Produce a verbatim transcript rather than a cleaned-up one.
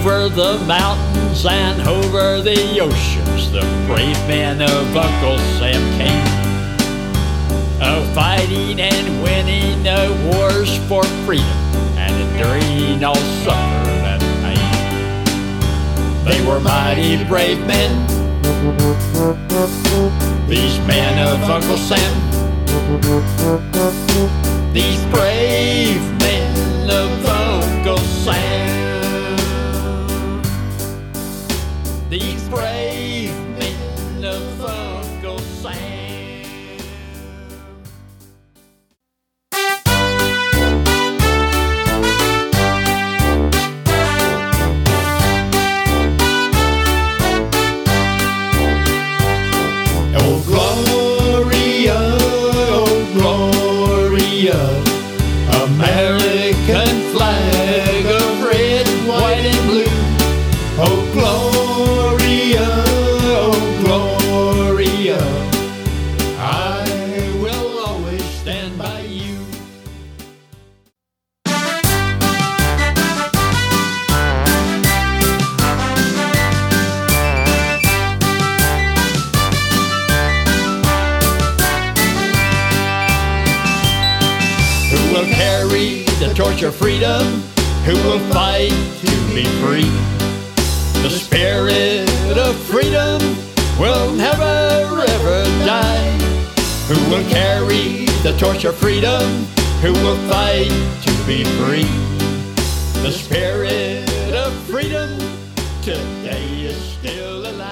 Over the mountains and over the oceans, the brave men of Uncle Sam came, of fighting and winning the wars for freedom and enduring all suffer and pain. They were mighty brave men, these men of Uncle Sam, these brave men of Uncle Sam. These brave men of Uncle Sam. Oh Gloria, oh Gloria, American flag of red, white and blue. Oh Gloria, oh Gloria, I will always stand by you. Who will carry the torch of freedom? Who will fight to be free? The spirit of freedom will never ever die. Who will carry the torch of freedom? Who will fight to be free? The spirit of freedom today is still alive.